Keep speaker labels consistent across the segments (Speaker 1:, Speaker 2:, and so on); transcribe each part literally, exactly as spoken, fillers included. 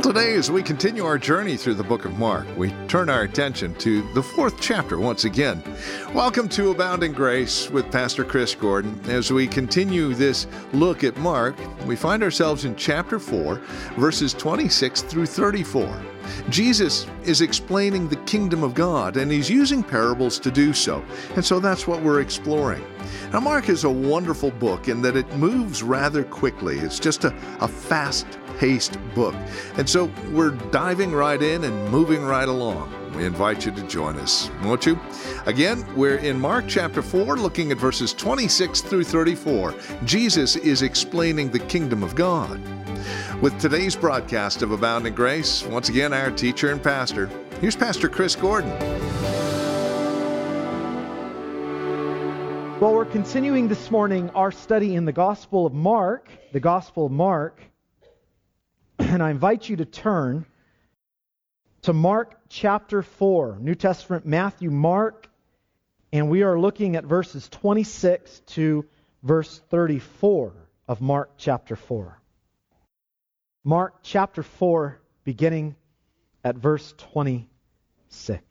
Speaker 1: Today, as we continue our journey through the book of Mark, we turn our attention to the fourth chapter once again. Welcome to Abounding Grace with Pastor Chris Gordon. As we continue this look at Mark, we find ourselves in chapter four, verses twenty-six through thirty-four. Jesus is explaining the kingdom of God, and he's using parables to do so. And so that's what we're exploring. Now, Mark is a wonderful book in that it moves rather quickly. It's just a, a fast-paced book. And so we're diving right in and moving right along. We invite you to join us, won't you? Again, we're in Mark chapter four, looking at verses twenty-six through thirty-four. Jesus is explaining the kingdom of God. With today's broadcast of Abounding Grace, once again, our teacher and pastor, here's Pastor Chris Gordon.
Speaker 2: Well, we're continuing this morning our study in the Gospel of Mark, the Gospel of Mark, and I invite you to turn to Mark chapter four, New Testament, Matthew, Mark, and we are looking at verses twenty-six to verse thirty-four of Mark chapter four. Mark chapter four, beginning at verse twenty-six.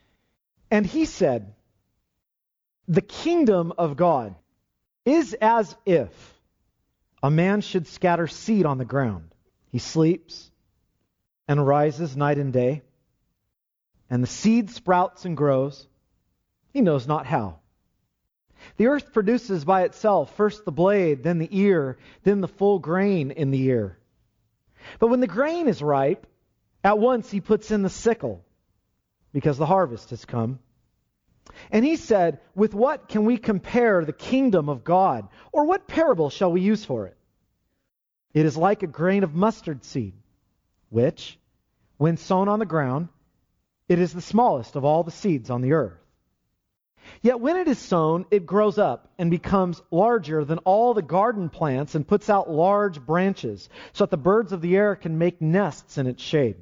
Speaker 2: And he said, "The kingdom of God is as if a man should scatter seed on the ground. He sleeps and rises night and day, and the seed sprouts and grows. He knows not how. The earth produces by itself first the blade, then the ear, then the full grain in the ear. But when the grain is ripe, at once he puts in the sickle, because the harvest has come. And he said, with what can we compare the kingdom of God? Or what parable shall we use for it? It is like a grain of mustard seed, which, when sown on the ground, it is the smallest of all the seeds on the earth. Yet when it is sown, it grows up and becomes larger than all the garden plants and puts out large branches, so that the birds of the air can make nests in its shade.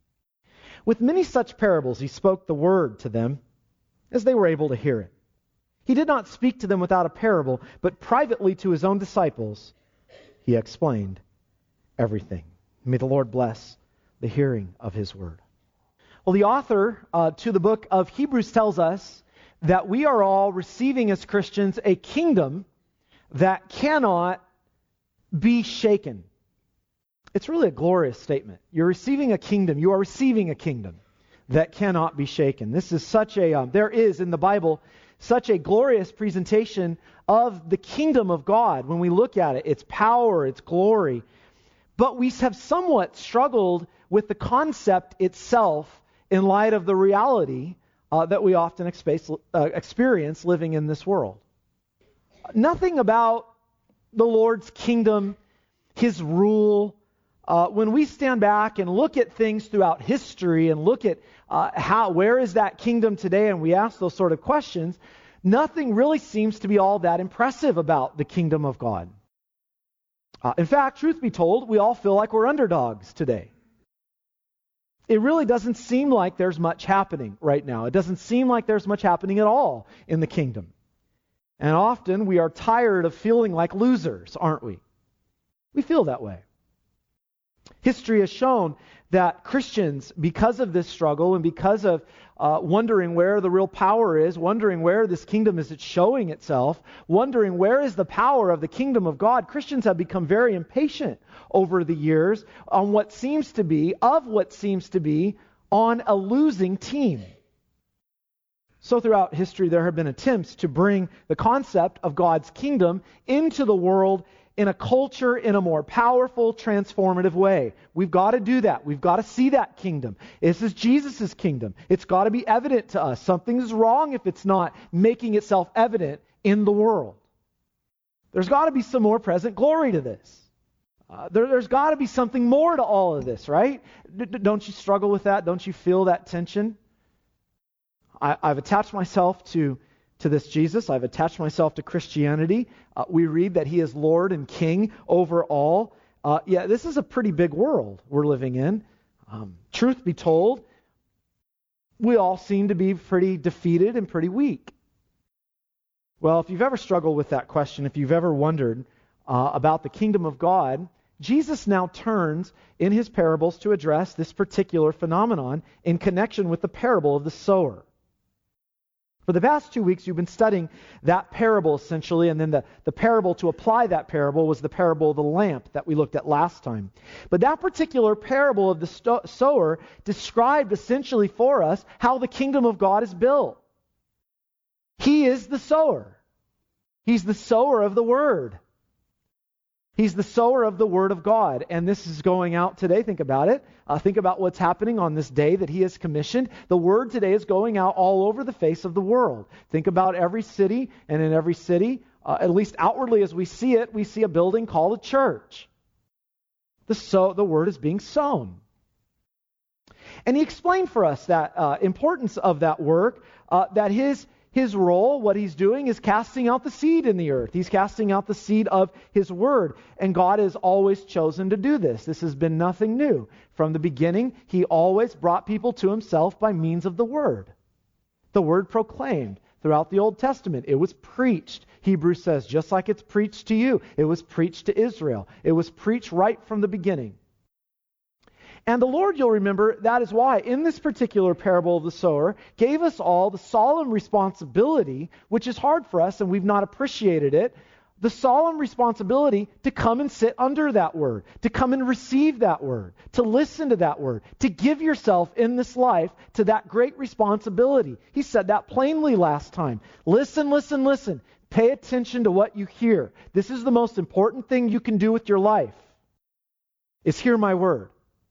Speaker 2: With many such parables he spoke the word to them, as they were able to hear it. He did not speak to them without a parable, but privately to his own disciples he explained everything." May the Lord bless the hearing of his word. Well, the author uh, to the book of Hebrews tells us that we are all receiving as Christians a kingdom that cannot be shaken. It's really a glorious statement. You're receiving a kingdom. You are receiving a kingdom that cannot be shaken. This is such a, um, there is in the Bible such a glorious presentation of the kingdom of God. When we look at it, its power, its glory. But we have somewhat struggled with the concept itself in light of the reality uh, that we often expe- uh, experience living in this world. Nothing about the Lord's kingdom, his rule. Uh, when we stand back and look at things throughout history and look at uh, how, where is that kingdom today, and we ask those sort of questions, nothing really seems to be all that impressive about the kingdom of God. Uh, in fact, truth be told, we all feel like we're underdogs today. It really doesn't seem like there's much happening right now. It doesn't seem like there's much happening at all in the kingdom. And often we are tired of feeling like losers, aren't we? We feel that way. History has shown that Christians, because of this struggle and because of uh, wondering where the real power is, wondering where this kingdom is showing itself, wondering where is the power of the kingdom of God, Christians have become very impatient over the years on what seems to be, of what seems to be, on a losing team. So throughout history, there have been attempts to bring the concept of God's kingdom into the world in a culture in a more powerful, transformative way. We've got to do that. We've got to see that kingdom. This is Jesus' kingdom. It's got to be evident to us. Something is wrong if it's not making itself evident in the world. There's got to be some more present glory to this. Uh, there, there's got to be something more to all of this, right? D- don't you struggle with that? Don't you feel that tension? I, I've attached myself to to this Jesus. I've attached myself to Christianity. Uh, we read that he is Lord and King over all. Uh, yeah, this is a pretty big world we're living in. Um, truth be told, we all seem to be pretty defeated and pretty weak. Well, if you've ever struggled with that question, if you've ever wondered uh, about the kingdom of God Jesus now turns in his parables to address this particular phenomenon in connection with the parable of the sower. For the past two weeks, you've been studying that parable essentially, and then the, the parable to apply that parable was the parable of the lamp that we looked at last time. But that particular parable of the sto- sower described essentially for us how the kingdom of God is built. He is the sower. He's the sower of the word. He's the sower of the Word of God. And this is going out today. Think about it. Uh, think about what's happening on this day that He has commissioned. The Word today is going out all over the face of the world. Think about every city, and in every city, uh, at least outwardly as we see it, we see a building called a church. The, sow, the Word is being sown. And He explained for us that uh, importance of that work, uh, that His His role, what He's doing, is casting out the seed in the earth. He's casting out the seed of His Word. And God has always chosen to do this. This has been nothing new. From the beginning, He always brought people to Himself by means of the Word. The Word proclaimed throughout the Old Testament. It was preached. Hebrews says, just like it's preached to you, it was preached to Israel. It was preached right from the beginning. And the Lord, you'll remember, that is why in this particular parable of the sower, gave us all the solemn responsibility, which is hard for us and we've not appreciated it, the solemn responsibility to come and sit under that word, to come and receive that word, to listen to that word, to give yourself in this life to that great responsibility. He said that plainly last time. Listen, listen, listen. Pay attention to what you hear. This is the most important thing you can do with your life, is hear my word.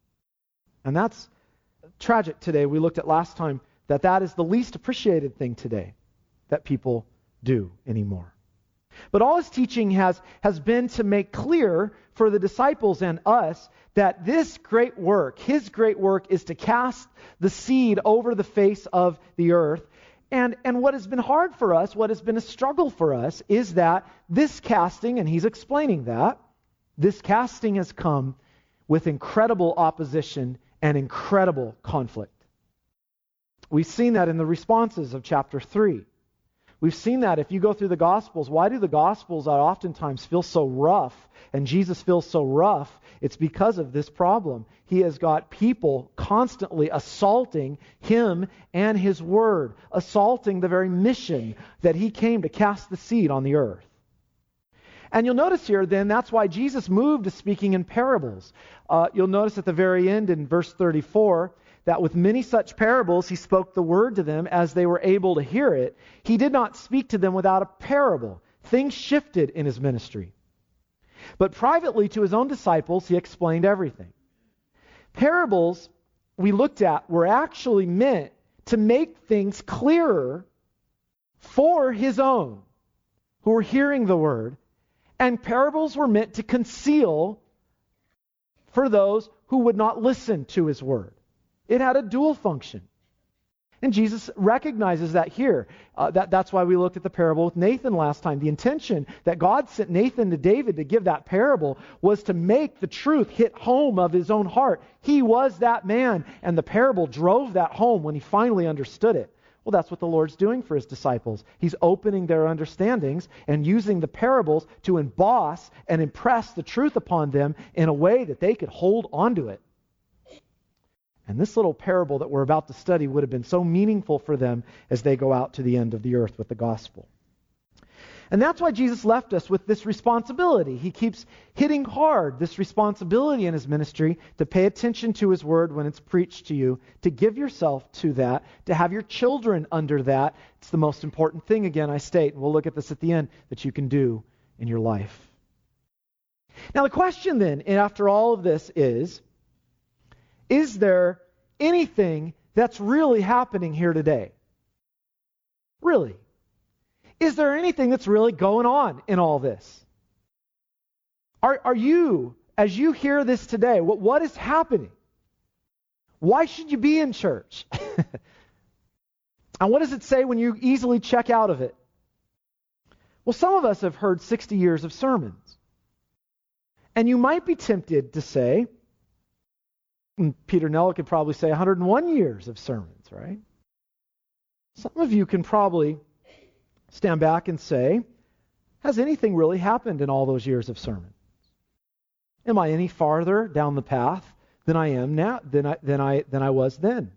Speaker 2: And that's tragic today. We looked at last time that that is the least appreciated thing today that people do anymore. But all His teaching has, has been to make clear for the disciples and us that this great work, His great work, is to cast the seed over the face of the earth. And, and what has been hard for us, what has been a struggle for us, is that this casting, and He's explaining that, this casting has come with incredible opposition and incredible conflict. We've seen that in the responses of chapter three. We've seen that if you go through the Gospels. Why do the Gospels oftentimes feel so rough and Jesus feels so rough? It's because of this problem. He has got people constantly assaulting Him and His Word, assaulting the very mission that He came to cast the seed on the earth. And you'll notice here, then, that's why Jesus moved to speaking in parables. Uh, you'll notice at the very end in verse thirty-four that with many such parables He spoke the word to them as they were able to hear it. He did not speak to them without a parable. Things shifted in His ministry. But privately to His own disciples, He explained everything. Parables, we looked at, were actually meant to make things clearer for His own who were hearing the word. And parables were meant to conceal for those who would not listen to His word. It had a dual function. And Jesus recognizes that here. Uh, that, that's why we looked at the parable with Nathan last time. The intention that God sent Nathan to David to give that parable was to make the truth hit home of his own heart. He was that man, and the parable drove that home when he finally understood it. Well, that's what the Lord's doing for His disciples. He's opening their understandings and using the parables to emboss and impress the truth upon them in a way that they could hold onto it. And this little parable that we're about to study would have been so meaningful for them as they go out to the end of the earth with the gospel. And that's why Jesus left us with this responsibility. He keeps hitting hard this responsibility in His ministry to pay attention to His word when it's preached to you, to give yourself to that, to have your children under that. It's the most important thing, again, I state, and we'll look at this at the end, that you can do in your life. Now the question then, after all of this is, is there anything that's really happening here today? Really? Is there anything that's really going on in all this? Are, are you, as you hear this today, what, what is happening? Why should you be in church? And what does it say when you easily check out of it? Well, some of us have heard sixty years of sermons. And you might be tempted to say, and Peter Nella could probably say one hundred one years of sermons, right? Some of you can probably stand back and say, has anything really happened in all those years of sermon? Am I any farther down the path than I am now, than I, than I, than I was then?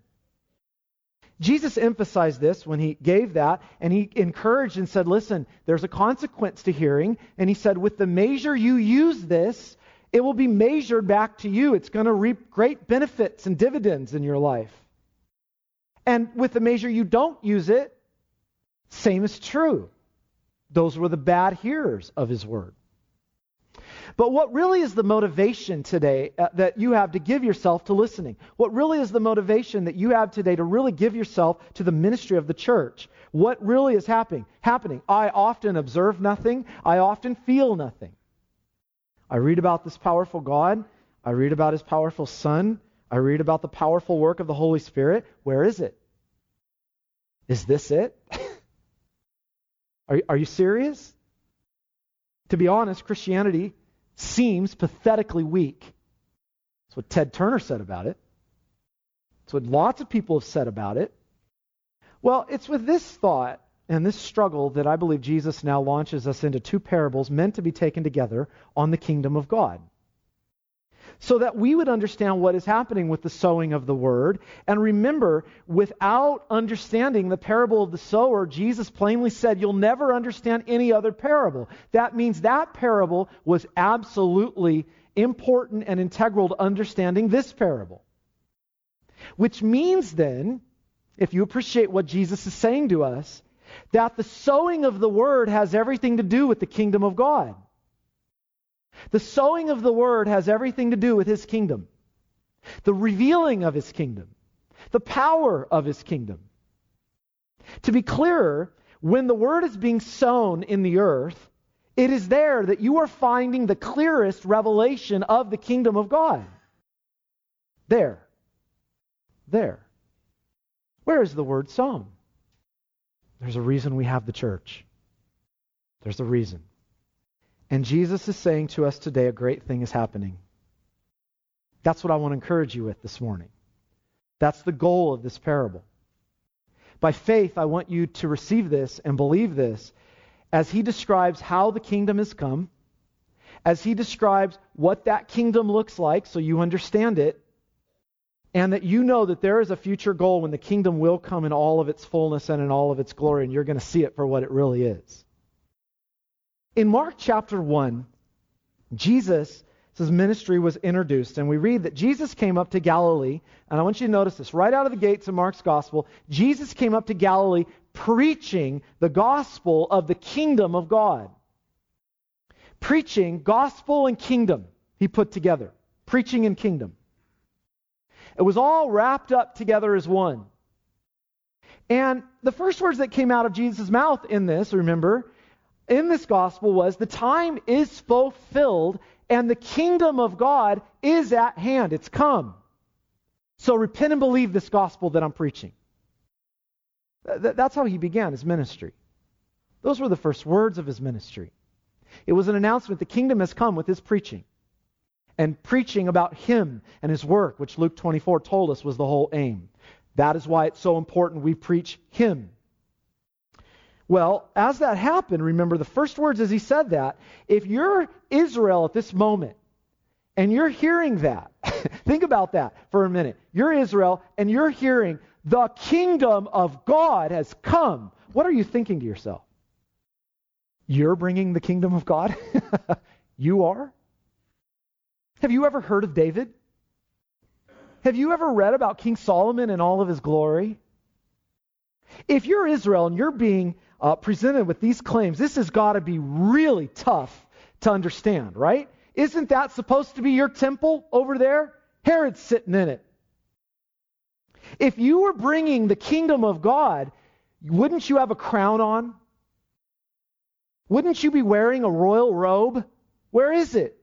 Speaker 2: Jesus emphasized this when he gave that, and he encouraged and said, listen, there's a consequence to hearing. And he said, with the measure you use this, it will be measured back to you. It's going to reap great benefits and dividends in your life. And with the measure you don't use it, same is true. Those were the bad hearers of his word. But what really is the motivation today uh, that you have to give yourself to listening? What really is the motivation that you have today to really give yourself to the ministry of the church? What really is happening? Happening. I often observe nothing. I often feel nothing. I read about this powerful God. I read about his powerful Son. I read about the powerful work of the Holy Spirit. Where is it? Is this it? are, are you serious? To be honest, Christianity seems pathetically weak. That's what Ted Turner said about it. That's what lots of people have said about it. Well, it's with this thought and this struggle that I believe Jesus now launches us into two parables meant to be taken together on the kingdom of God, so that we would understand what is happening with the sowing of the word. And remember, without understanding the parable of the sower, Jesus plainly said, you'll never understand any other parable. That means that parable was absolutely important and integral to understanding this parable. Which means then, if you appreciate what Jesus is saying to us, that the sowing of the word has everything to do with the kingdom of God. The sowing of the word has everything to do with his kingdom, the revealing of his kingdom, the power of his kingdom. To be clearer, when the word is being sown in the earth, it is there that you are finding the clearest revelation of the kingdom of God. There. There. Where is the word sown? There's a reason we have the church. There's a reason. And Jesus is saying to us today, a great thing is happening. That's what I want to encourage you with this morning. That's the goal of this parable. By faith, I want you to receive this and believe this as he describes how the kingdom has come, as he describes what that kingdom looks like so you understand it, and that you know that there is a future goal when the kingdom will come in all of its fullness and in all of its glory, and you're going to see it for what it really is. In Mark chapter one, Jesus' ministry was introduced, and we read that Jesus came up to Galilee, and I want you to notice this, right out of the gates of Mark's gospel, Jesus came up to Galilee preaching the gospel of the kingdom of God. Preaching gospel and kingdom, he put together. Preaching and kingdom. It was all wrapped up together as one. And the first words that came out of Jesus' mouth in this, remember, in this gospel was, the time is fulfilled and the kingdom of God is at hand. It's come. So repent and believe this gospel that I'm preaching. Th- that's how he began his ministry. Those were the first words of his ministry. It was an announcement the kingdom has come with his preaching. And preaching about him and his work, which Luke twenty-four told us was the whole aim. That is why it's so important we preach him. Well, as that happened, remember the first words as he said that, if you're Israel at this moment, and you're hearing that, think about that for a minute. You're Israel, and you're hearing, the kingdom of God has come. What are you thinking to yourself? You're bringing the kingdom of God? You are? Have you ever heard of David? Have you ever read about King Solomon and all of his glory? If you're Israel and you're being uh, presented with these claims, this has got to be really tough to understand, right? Isn't that supposed to be your temple over there? Herod's sitting in it. If you were bringing the kingdom of God, wouldn't you have a crown on? Wouldn't you be wearing a royal robe? Where is it?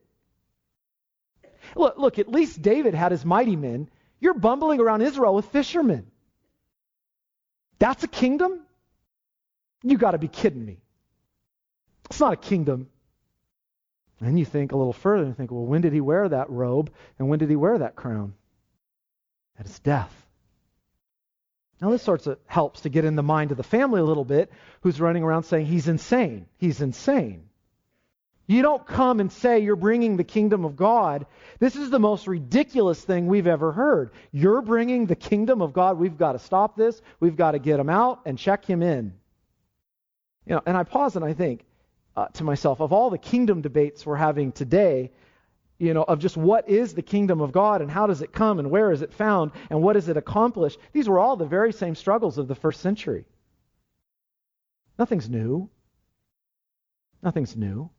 Speaker 2: Look, look, at least David had his mighty men. You're bumbling around Israel with fishermen. That's a kingdom? You got to be kidding me. It's not a kingdom. And you think a little further and think, well, when did he wear that robe? And when did he wear that crown? At his death. Now this sorts of helps to get in the mind of the family a little bit, who's running around saying he's insane. He's insane. You don't come and say you're bringing the kingdom of God. This is the most ridiculous thing we've ever heard. You're bringing the kingdom of God. We've got to stop this. We've got to get him out and check him in. You know, and I pause and I think uh, to myself, of all the kingdom debates we're having today, you know, of just what is the kingdom of God and how does it come and where is it found and what does it accomplish, these were all the very same struggles of the first century. Nothing's new. Nothing's new.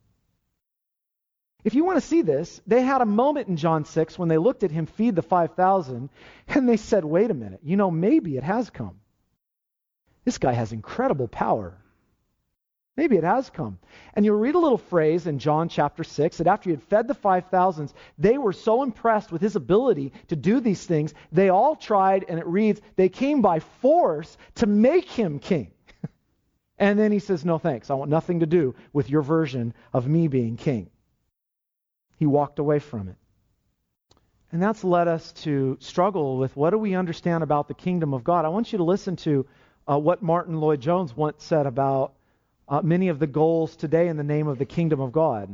Speaker 2: If you want to see this, they had a moment in John six when they looked at him feed the five thousand and they said, wait a minute, you know, maybe it has come. This guy has incredible power. Maybe it has come. And you'll read a little phrase in John chapter six that after he had fed the five thousands, they were so impressed with his ability to do these things, they all tried, and it reads, they came by force to make him king. And then he says, no thanks, I want nothing to do with your version of me being king. He walked away from it. And that's led us to struggle with what do we understand about the kingdom of God. I want you to listen to uh, what Martin Lloyd-Jones once said about uh, many of the goals today in the name of the kingdom of God.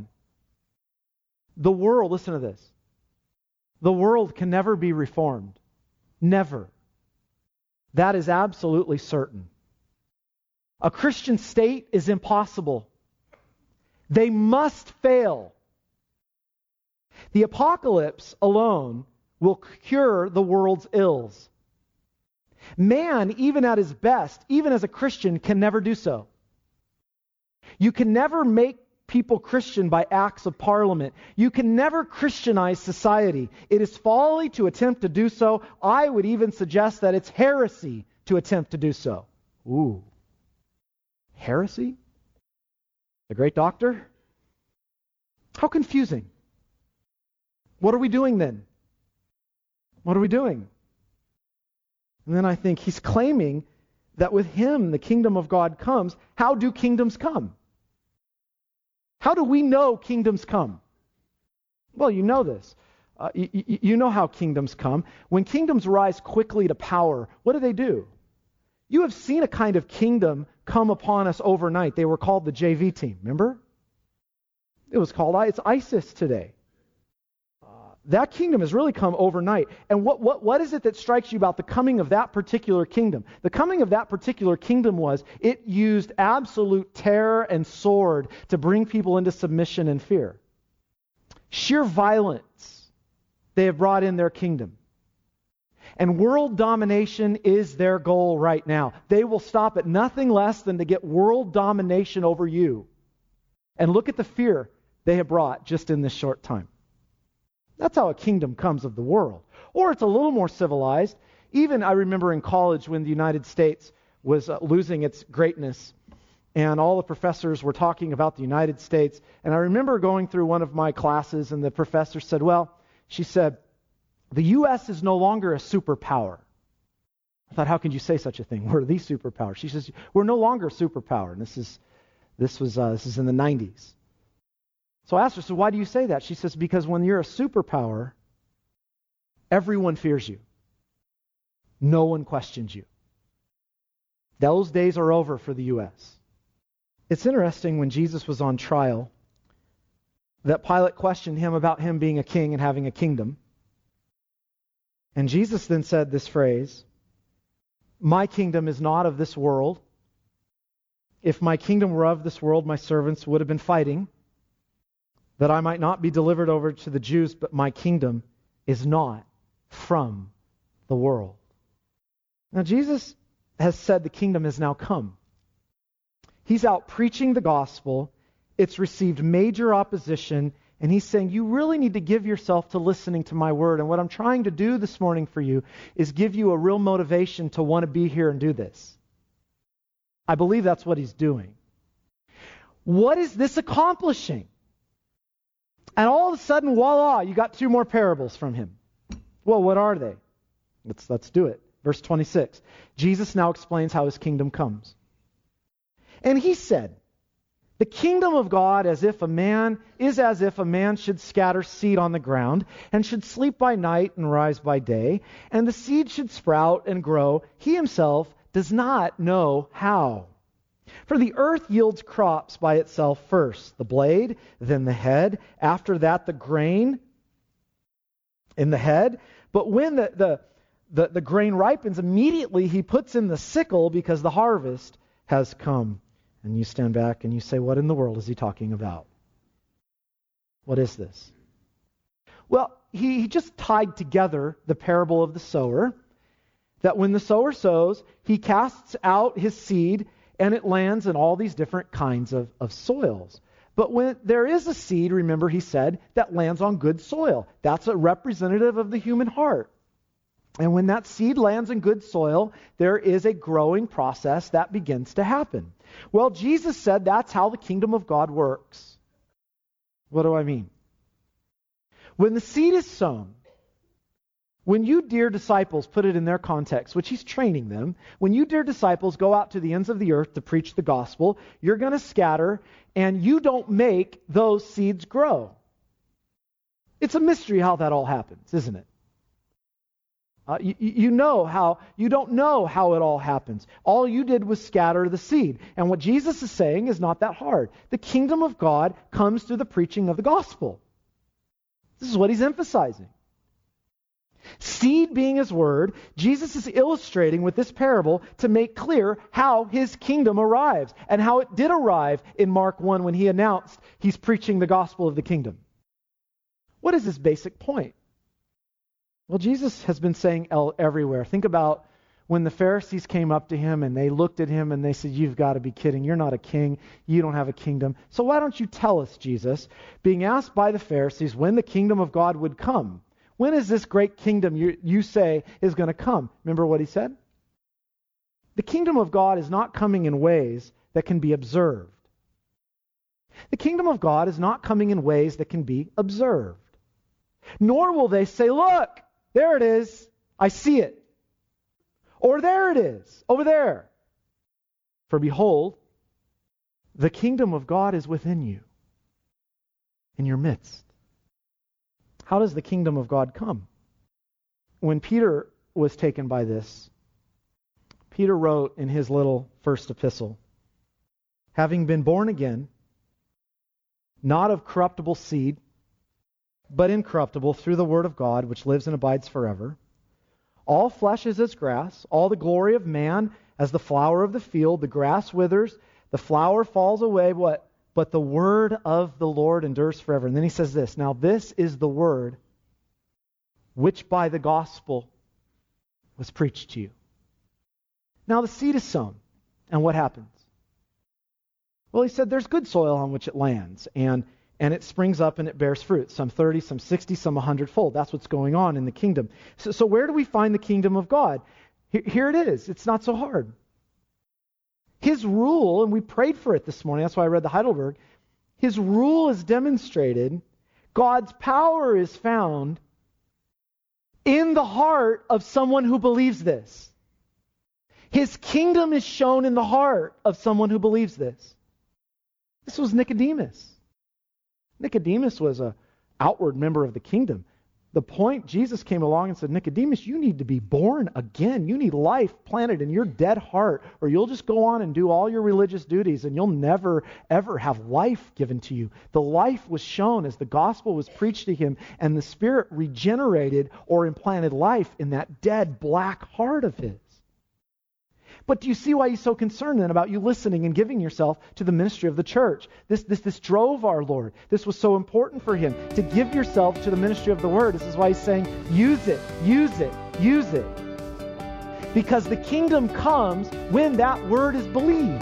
Speaker 2: The world, listen to this, the world can never be reformed. Never. That is absolutely certain. A Christian state is impossible. They must fail. The apocalypse alone will cure the world's ills. Man, even at his best, even as a Christian, can never do so. You can never make people Christian by acts of parliament. You can never Christianize society. It is folly to attempt to do so. I would even suggest that it's heresy to attempt to do so. Ooh. Heresy? The great doctor? How confusing. What are we doing then? What are we doing? And then I think he's claiming that with him the kingdom of God comes. How do kingdoms come? How do we know kingdoms come? Well, you know this. Uh, you, you know how kingdoms come. When kingdoms rise quickly to power, what do they do? You have seen a kind of kingdom come upon us overnight. They were called the J V team, remember? It was called, it's ISIS today. That kingdom has really come overnight. And what, what, what is it that strikes you about the coming of that particular kingdom? The coming of that particular kingdom was it used absolute terror and sword to bring people into submission and fear. Sheer violence they have brought in their kingdom. And world domination is their goal right now. They will stop at nothing less than to get world domination over you. And look at the fear they have brought just in this short time. That's how a kingdom comes of the world. Or it's a little more civilized. Even I remember in college when the United States was uh, losing its greatness and all the professors were talking about the United States. And I remember going through one of my classes and the professor said, well, she said, the U S is no longer a superpower. I thought, how can you say such a thing? We're the superpower. She says, we're no longer a superpower. And this is this was uh, this is in the nineties. So I asked her, so why do you say that? She says, because when you're a superpower, everyone fears you. No one questions you. Those days are over for the U S. It's interesting when Jesus was on trial that Pilate questioned him about him being a king and having a kingdom. And Jesus then said this phrase, my kingdom is not of this world. If my kingdom were of this world, my servants would have been fighting, that I might not be delivered over to the Jews, but my kingdom is not from the world. Now Jesus has said the kingdom has now come. He's out preaching the gospel. It's received major opposition, and he's saying, you really need to give yourself to listening to my word. And what I'm trying to do this morning for you is give you a real motivation to want to be here and do this. I believe that's what he's doing. What is this accomplishing? And all of a sudden, voila, you got two more parables from him. Well, what are they? Let's, let's do it. Verse twenty-six. Jesus now explains how his kingdom comes. And he said, the kingdom of God as if a man is as if a man should scatter seed on the ground and should sleep by night and rise by day, and the seed should sprout and grow. He himself does not know how. For the earth yields crops by itself first, the blade, then the head, after that the grain in the head. But when the, the, the, the grain ripens, immediately he puts in the sickle because the harvest has come. And you stand back and you say, what in the world is he talking about? What is this? Well, he, he just tied together the parable of the sower, that when the sower sows, he casts out his seed and it lands in all these different kinds of, of soils. But when there is a seed, remember he said, that lands on good soil. That's a representative of the human heart. And when that seed lands in good soil, there is a growing process that begins to happen. Well, Jesus said that's how the kingdom of God works. What do I mean? When the seed is sown, when you, dear disciples, put it in their context, which he's training them, when you, dear disciples, go out to the ends of the earth to preach the gospel, you're going to scatter, and you don't make those seeds grow. It's a mystery how that all happens, isn't it? Uh, you, you know how, you don't know how it all happens. All you did was scatter the seed. And what Jesus is saying is not that hard. The kingdom of God comes through the preaching of the gospel. This is what he's emphasizing. Seed being his word, Jesus is illustrating with this parable to make clear how his kingdom arrives and how it did arrive in Mark one when he announced he's preaching the gospel of the kingdom. What is his basic point? Well, Jesus has been saying everywhere. Think about when the Pharisees came up to him and they looked at him and they said, you've got to be kidding. You're not a king. You don't have a kingdom. So why don't you tell us, Jesus? Being asked by the Pharisees when the kingdom of God would come. When is this great kingdom you, you say is going to come? Remember what he said? The kingdom of God is not coming in ways that can be observed. The kingdom of God is not coming in ways that can be observed. Nor will they say, look, there it is. I see it. Or there it is, over there. For behold, the kingdom of God is within you, in your midst. How does the kingdom of God come? When Peter was taken by this, Peter wrote in his little first epistle, having been born again, not of corruptible seed, but incorruptible through the word of God, which lives and abides forever. All flesh is as grass, all the glory of man as the flower of the field. The grass withers, the flower falls away, what? But the word of the Lord endures forever. And then he says this, now this is the word which by the gospel was preached to you. Now the seed is sown, and what happens? Well, he said there's good soil on which it lands, and And it springs up and it bears fruit. Some thirty, some sixty, some one hundred fold. That's what's going on in the kingdom. So, so where do we find the kingdom of God? Here, here it is. It's not so hard. His rule, and we prayed for it this morning. That's why I read the Heidelberg. His rule is demonstrated. God's power is found in the heart of someone who believes this. His kingdom is shown in the heart of someone who believes this. This was Nicodemus. Nicodemus was an outward member of the kingdom. The point, Jesus came along and said, Nicodemus, you need to be born again. You need life planted in your dead heart, or you'll just go on and do all your religious duties, and you'll never, ever have life given to you. The life was shown as the gospel was preached to him, and the Spirit regenerated or implanted life in that dead, black heart of his. But do you see why he's so concerned then about you listening and giving yourself to the ministry of the church? This, this, this drove our Lord. This was so important for him, to give yourself to the ministry of the word. This is why he's saying, use it, use it, use it. Because the kingdom comes when that word is believed.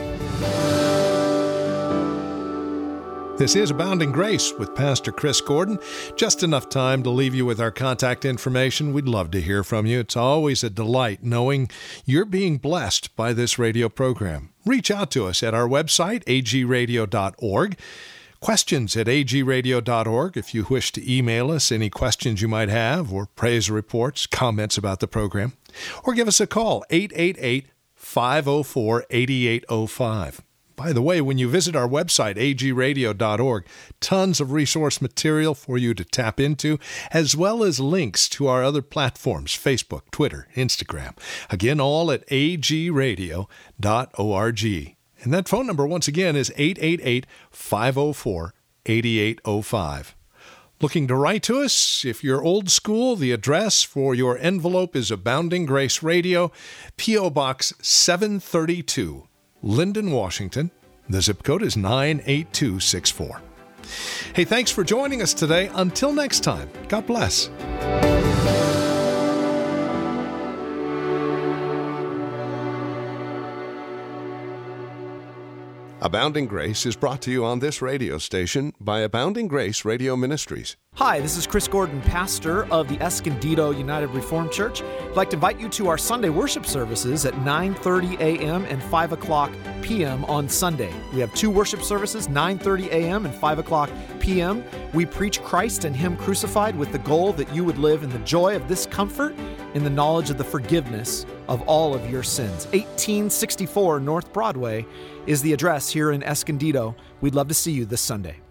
Speaker 1: This is Abounding Grace with Pastor Chris Gordon. Just enough time to leave you with our contact information. We'd love to hear from you. It's always a delight knowing you're being blessed by this radio program. Reach out to us at our website, a g radio dot org. Questions at a g radio dot org if you wish to email us any questions you might have, or praise reports, comments about the program. Or give us a call, eight eight eight, five oh four, eight eight oh five. By the way, when you visit our website, a g radio dot org, tons of resource material for you to tap into, as well as links to our other platforms, Facebook, Twitter, Instagram. Again, all at a g radio dot org. And that phone number, once again, is eight eight eight, five oh four, eight eight oh five. Looking to write to us? If you're old school, the address for your envelope is Abounding Grace Radio, P O. Box seven thirty-two, Linden, Washington. The zip code is nine eight two six four. Hey, thanks for joining us today. Until next time, God bless. Abounding Grace is brought to you on this radio station by Abounding Grace Radio Ministries.
Speaker 3: Hi, this is Chris Gordon, pastor of the Escondido United Reformed Church. I'd like to invite you to our Sunday worship services at nine thirty a.m. and five o'clock p.m. on Sunday. We have two worship services, nine thirty a.m. and five o'clock p.m. We preach Christ and Him crucified with the goal that you would live in the joy of this comfort, in the knowledge of the forgiveness of all of your sins. eighteen sixty-four North Broadway is the address here in Escondido. We'd love to see you this Sunday.